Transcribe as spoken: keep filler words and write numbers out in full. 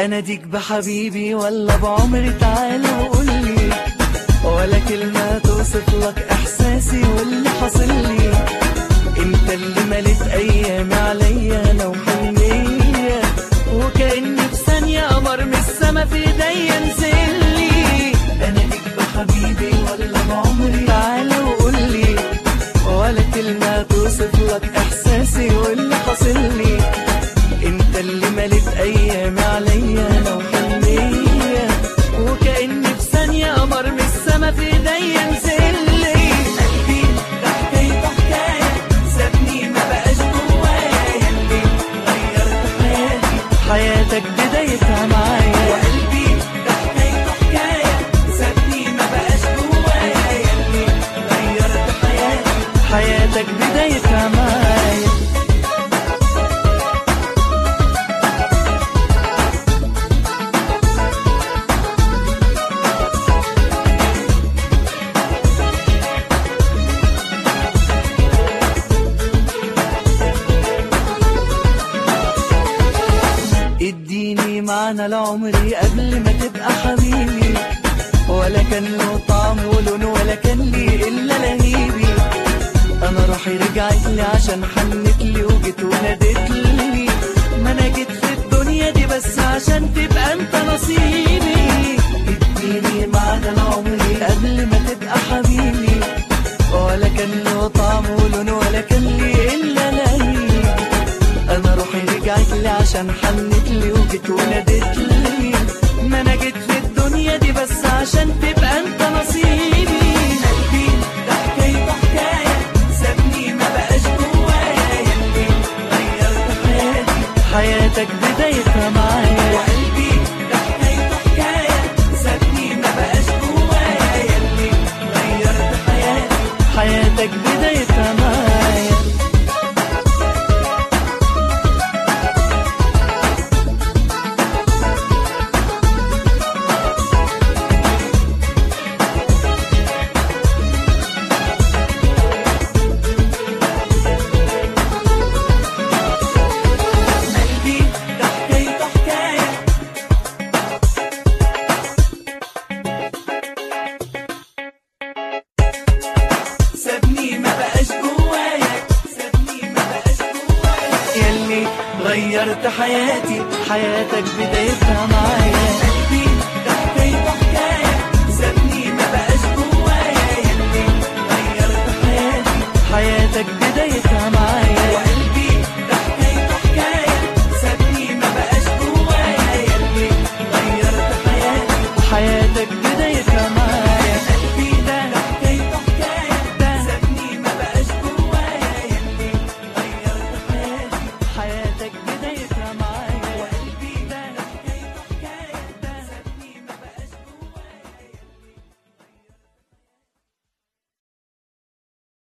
اناديك بحبيبي ولا بعمري؟ تعال وقولي، ولا كلمة توصف لك احساسي واللي حاصل لي. انت اللي مليت ايامي عليا لو حنية، وكأني في ثانية قمر من السما في ايديا نزل لي. اناديك بحبيبي ولا بعمري؟ تعال وقولي، ولا كلمة توصف لك احساسي واللي حاصل لي. انت اللي مليت ايامي عليا لو حنية، وكأني في ثانية قمر من السما في ايديا نزل لي. قلبي ده حكايته حكاية سابني ما بقاش جوايا، ياللي غيرت حياتي حياتك بدايتها معايا. وقلبي ده حكايته حكاية سابني ما بقاش جوايا، ياللي غيرت حياتي حياتك بدايتها معايا. اديني معنى لعمري قبل ما تبقى حبيبي، ولا كان له طعم ولون ولا كان لي الا لهيبي. انا روحي رجعت لي عشان حنت لي وجيت ونادت لي. ما انا جيت في الدنيا دي بس عشان تبقى انت نصيبي. اديني معنى لعمري قبل ما تبقى حبيبي، ولا كان له طعم ولون ولا كان لي الا لهيبي. انا روحي رجعت لي عشان حنت لي وجيت ونادت لي. ما انا جيت في الدنيا دي بس عشان تبقى انت نصيبي. قلبي ده حكايته حكايه سابني ما بقاش جوايا، ياللي غيرت حياتي حياتك بدايتها معايا. وقلبي ده حكايته حكايه سابني ما بقاش جوايا، ياللي غيرت حياتي حياتك بدايتها معايا. سابني ما بقاش جوايا، سابني ما بقاش جوايا، ياللي غيرت حياتي حياتك بدايتها معايا. قلبي ده حكايته حكاية سابني ما بقاش جوايا، ياللي غيرت حياتي حياتك بدايتها